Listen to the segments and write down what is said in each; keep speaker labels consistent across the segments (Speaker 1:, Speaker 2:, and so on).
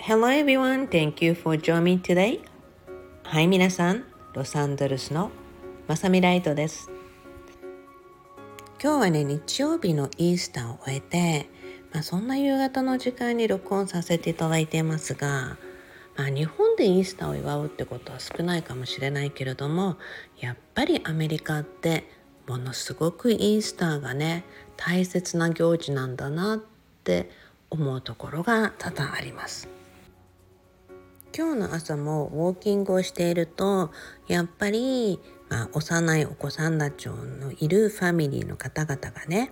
Speaker 1: Hello everyone, thank you for joining me today. はい、皆さん、ロサンゼルスのまさみライトです。今日はね、日曜日のイースターを終えて、そんな夕方の時間に録音させていただいていますが、日本でイースターを祝うってことは少ないかもしれないけれども、やっぱりアメリカってものすごくイースターがね、大切な行事なんだなって思うところが多々あります。今日の朝もウォーキングをしているとやっぱり、幼いお子さんたちのいるファミリーの方々がね、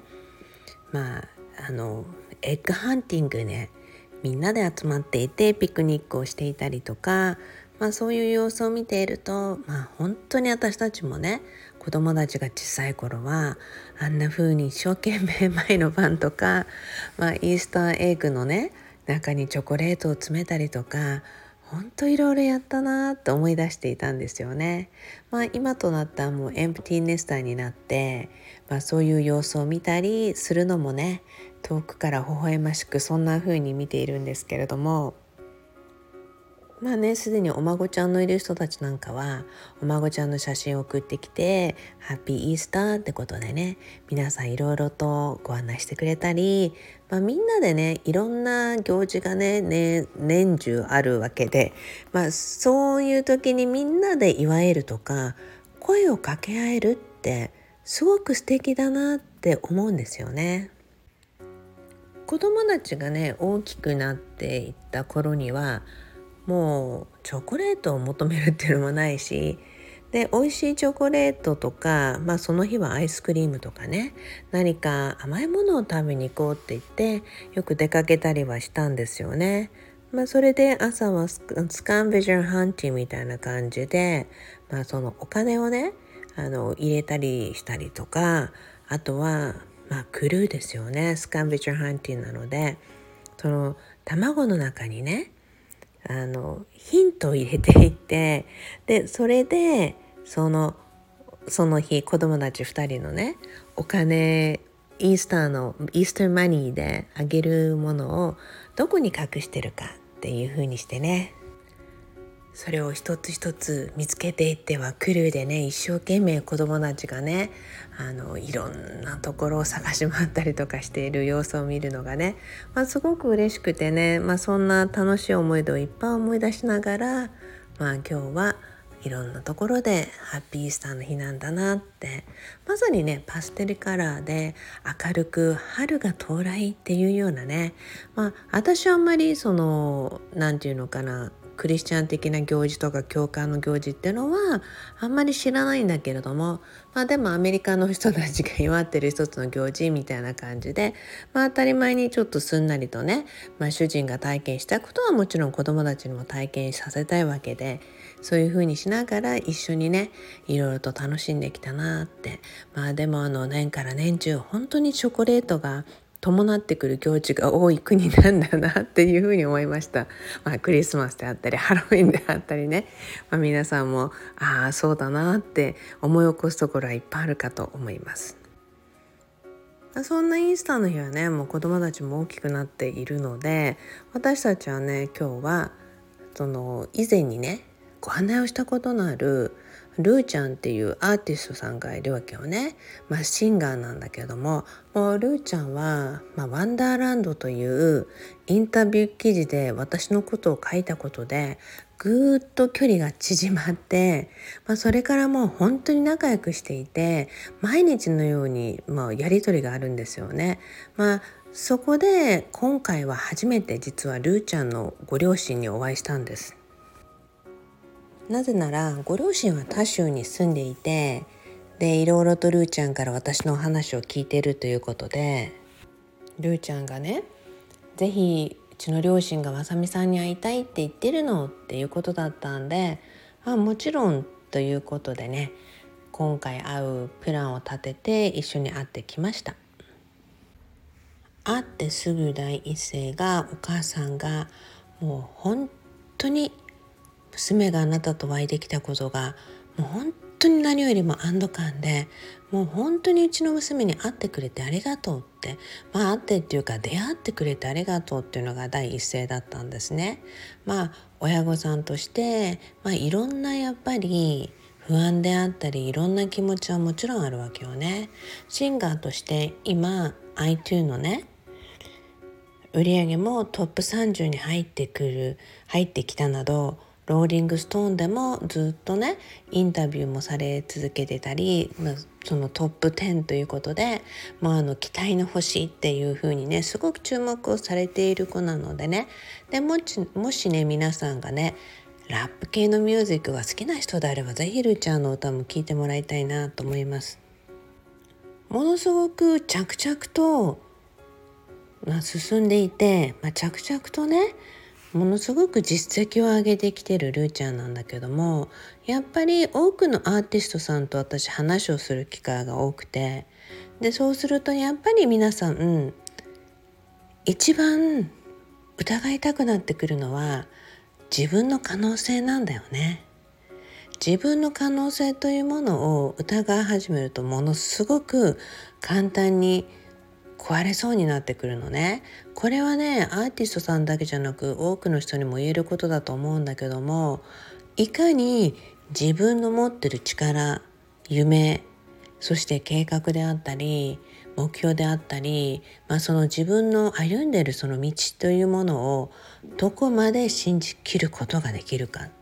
Speaker 1: エッグハンティングね、みんなで集まっていてピクニックをしていたりとか、そういう様子を見ていると、本当に私たちもね、子供たちが小さい頃はあんな風に一生懸命前の晩とか、イースターエッグのね中にチョコレートを詰めたりとか、本当いろいろやったなって思い出していたんですよね。今となったらもうエンプティーネスターになって、そういう様子を見たりするのもね、遠くから微笑ましくそんな風に見ているんですけれども、すでにお孫ちゃんのいる人たちなんかはお孫ちゃんの写真を送ってきてハッピーイースターってことでね、皆さんいろいろとご案内してくれたり、みんなでね、いろんな行事が年中あるわけで、そういう時にみんなで祝えるとか声を掛け合えるってすごく素敵だなって思うんですよね。子供たちがね大きくなっていった頃にはもうチョコレートを求めるっていうのもないし、で美味しいチョコレートとか、その日はアイスクリームとかね、何か甘いものを食べに行こうって言ってよく出かけたりはしたんですよね。それで朝はスカンベジャーハンティみたいな感じで、そのお金をね入れたりしたりとか、あとはクルーですよね。スカンベジャーハンティなので、その卵の中にねヒントを入れていって、でそれでその日子供たち2人のねお金、イースターマニーであげるものをどこに隠してるかっていう風にしてね、それを一つ一つ見つけていってはクルーでね、一生懸命子供たちがねいろんなところを探し回ったりとかしている様子を見るのがね、すごく嬉しくてね、そんな楽しい思い出をいっぱい思い出しながら、今日はいろんなところでハッピーイースターの日なんだなって、まさにねパステルカラーで明るく春が到来っていうようなね、私はあんまりなんていうのかな、クリスチャン的な行事とか教会の行事っていうのはあんまり知らないんだけれども、でもアメリカの人たちが祝ってる一つの行事みたいな感じで、当たり前にちょっとすんなりとね、主人が体験したことはもちろん子供たちにも体験させたいわけで、そういう風にしながら一緒にねいろいろと楽しんできたなって。でも年から年中本当にチョコレートが伴ってくる行事が多い国なんだなっていうふうに思いました。クリスマスであったりハロウィンであったりね、皆さんもそうだなって思い起こすところはいっぱいあるかと思います。そんなイースターの日はね、もう子供たちも大きくなっているので、私たちはね今日は以前にねご案内をしたことのあるルーちゃんっていうアーティストさんがいるわけよね。シンガーなんだけども、もうルーちゃんは、ワンダーランドというインタビュー記事で私のことを書いたことでぐーっと距離が縮まって、それからもう本当に仲良くしていて、毎日のように、やり取りがあるんですよね。そこで今回は初めて実はルーちゃんのご両親にお会いしたんです。なぜならご両親は他州に住んでいて、でいろいろとルーちゃんから私の話を聞いているということで、ルーちゃんがね、ぜひうちの両親がまさみさんに会いたいって言ってるのっていうことだったんで、もちろんということでね、今回会うプランを立てて一緒に会ってきました。会ってすぐ第一声が、お母さんがもう本当に娘があなたとお会いできたことがもう本当当に何よりも安堵感で、もう本当にうちの娘に会ってくれてありがとうって、会ってっていうか出会ってくれてありがとうっていうのが第一声だったんですね。親御さんとして、いろんなやっぱり不安であったりいろんな気持ちはもちろんあるわけよね。シンガーとして今 iTunes のね売り上げもトップ30に入ってきたなど、ローリングストーンでもずっとねインタビューもされ続けてたり、そのトップ10ということで、期待の星っていう風にねすごく注目をされている子なのでね。でもしね皆さんがねラップ系のミュージックが好きな人であれば、ぜひルーちゃんの歌も聴いてもらいたいなと思います。ものすごく着々と進んでいて、着々とねものすごく実績を上げてきてるルーちゃんなんだけども、やっぱり多くのアーティストさんと私話をする機会が多くて、でそうするとやっぱり皆さん、一番疑いたくなってくるのは自分の可能性なんだよね。自分の可能性というものを疑い始めると、ものすごく簡単に壊れそうになってくるのね。これはねアーティストさんだけじゃなく多くの人にも言えることだと思うんだけども、いかに自分の持ってる力、夢、そして計画であったり目標であったり、その自分の歩んでいるその道というものをどこまで信じきることができるかって。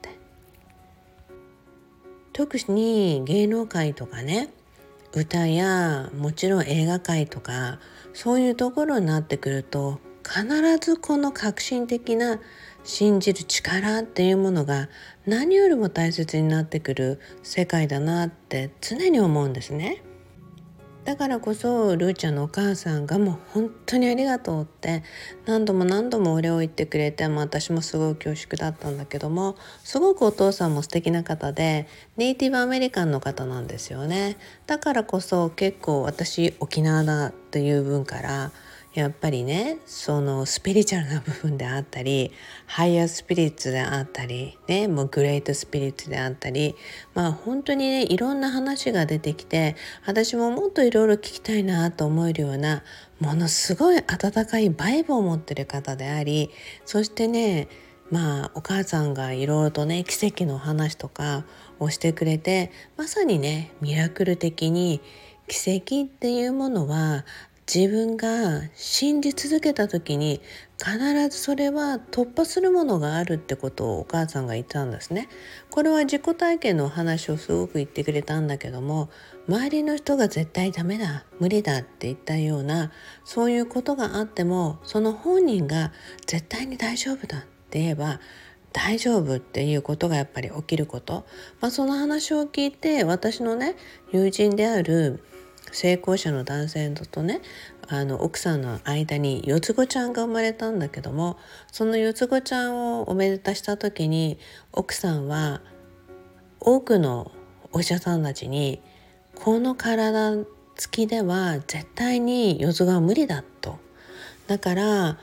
Speaker 1: 特に芸能界とかね、歌やもちろん映画界とかそういうところになってくると、必ずこの革新的な信じる力っていうものが何よりも大切になってくる世界だなって常に思うんですね。だからこそルーちゃんのお母さんがもう本当にありがとうって何度も何度もお礼を言ってくれて、私もすごい恐縮だったんだけども、すごくお父さんも素敵な方でネイティブアメリカンの方なんですよね。だからこそ結構私沖縄だっていう分からやっぱりね、そのスピリチュアルな部分であったりハイヤースピリッツであったりね、もうグレートスピリッツであったり、本当にねいろんな話が出てきて、私ももっといろいろ聞きたいなと思えるようなものすごい温かいバイブを持ってる方であり、そしてねお母さんがいろいろとね奇跡の話とかをしてくれて、まさにねミラクル的に奇跡っていうものは自分が信じ続けた時に必ずそれは突破するものがあるってことをお母さんが言ったんですね。これは自己体験のお話をすごく言ってくれたんだけども、周りの人が絶対ダメだ無理だって言ったようなそういうことがあっても、その本人が絶対に大丈夫だって言えば大丈夫っていうことがやっぱり起きること、その話を聞いて私のね友人である成功者の男性とね奥さんの間に四つ子ちゃんが生まれたんだけども、その四つ子ちゃんをおめでたした時に奥さんは多くのお医者さんたちにこの体つきでは絶対に四つ子は無理だと、だから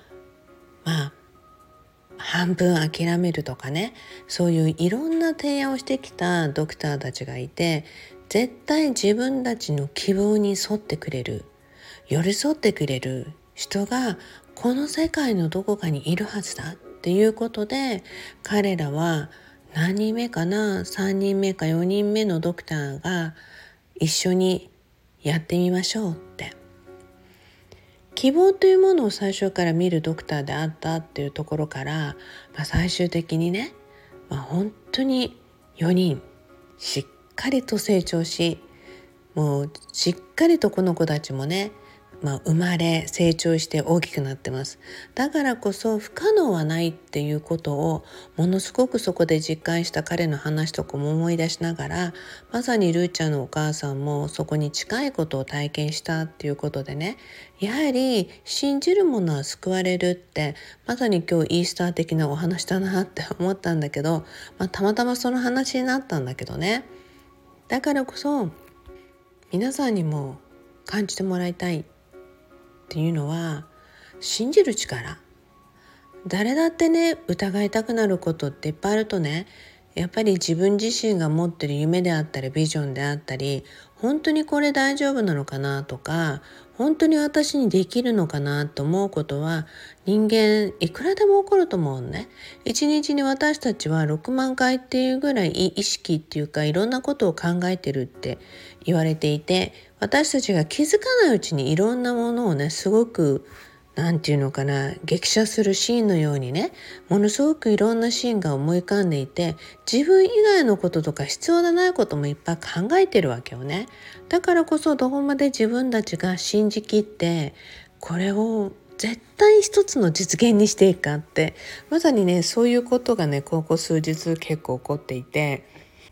Speaker 1: 半分諦めるとかね、そういういろんな提案をしてきたドクターたちがいて、絶対自分たちの希望に沿ってくれる、寄り添ってくれる人がこの世界のどこかにいるはずだっていうことで、彼らは何人目かな、3人目か4人目のドクターが一緒にやってみましょうって、希望というものを最初から見るドクターであったっていうところから、最終的にね、本当に4人しっかりと成長し、もうしっかりとこの子たちもね、生まれ成長して大きくなってます。だからこそ不可能はないっていうことをものすごくそこで実感した彼の話とかも思い出しながら、まさにルーちゃんのお母さんもそこに近いことを体験したっていうことでね、やはり信じるものは救われるって、まさに今日イースター的なお話だなって思ったんだけど、たまたまその話になったんだけどね。だからこそ皆さんにも感じてもらいたいっていうのは、信じる力。誰だってね疑いたくなることっていっぱいあるとね、 やっぱり自分自身が持ってる夢であったりビジョンであったり、本当にこれ大丈夫なのかなとか、本当に私にできるのかなと思うことは、人間いくらでも起こると思うね。一日に私たちは6万回っていうぐらい意識っていうか、いろんなことを考えてるって言われていて、私たちが気づかないうちにいろんなものをね、すごくなんていうのかな、激写するシーンのようにね、ものすごくいろんなシーンが思い浮かんでいて、自分以外のこととか必要でないこともいっぱい考えてるわけよね。だからこそどこまで自分たちが信じきって、これを絶対一つの実現にしていくかって、まさにね、そういうことがね、ここ数日結構起こっていて、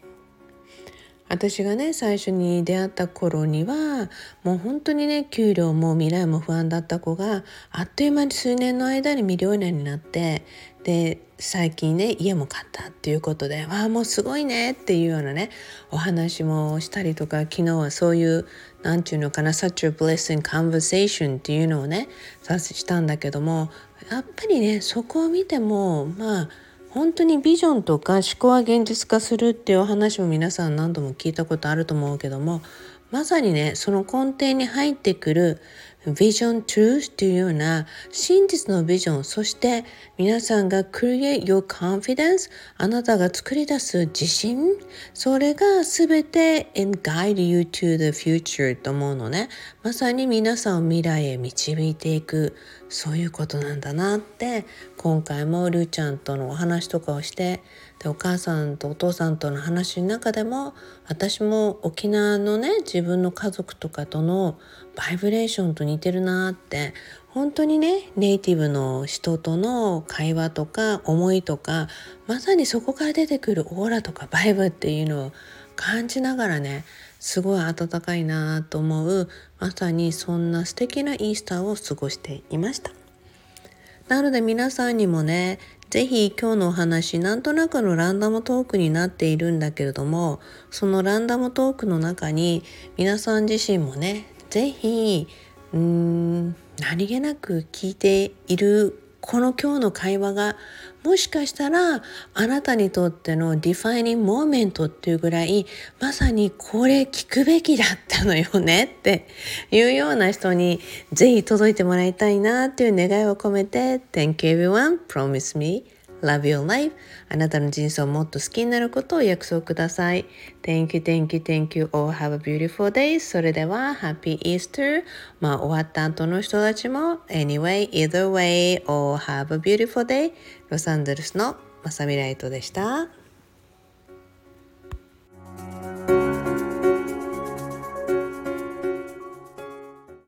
Speaker 1: 私がね最初に出会った頃にはもう本当にね給料も未来も不安だった子があっという間に数年の間にミリオネアになって、で最近ね家も買ったっていうことで、わあもうすごいねっていうようなねお話もしたりとか、昨日はそういうなんていうのかな such a blessing conversation っていうのをねしたんだけども、やっぱりねそこを見ても本当にビジョンとか思考は現実化するっていうお話も皆さん何度も聞いたことあると思うけども、まさにねその根底に入ってくるビジョン truth というような真実のビジョン、そして皆さんが create your confidence、 あなたが作り出す自信、それが全て and guide you to the future と思うのね。まさに皆さんを未来へ導いていく、そういうことなんだなって、今回もルーちゃんとのお話とかをして、でお母さんとお父さんとの話の中でも、私も沖縄のね自分の家族とかとのバイブレーションと似てるなって、本当にねネイティブの人との会話とか思いとか、まさにそこから出てくるオーラとかバイブっていうのを感じながらね、すごい温かいなと思う、まさにそんな素敵なイースターを過ごしていました。なので皆さんにもね、ぜひ今日のお話、なんとなくのランダムトークになっているんだけれども、そのランダムトークの中に皆さん自身もね、ぜひ何気なく聞いているこの今日の会話が、もしかしたらあなたにとってのディファイニングモーメントっていうぐらい、まさにこれ聞くべきだったのよねっていうような人にぜひ届いてもらいたいなっていう願いを込めて、 Thank you everyone, promise me Love your life。 あなたの人生をもっと好きになることを約束ください。 Thank you, thank you, thank you all. Have a beautiful day。 それでは Happy Easter。 終わった後の人たちも Anyway, either way, all have a beautiful day。 ロサンゼルスのまさみライトでした。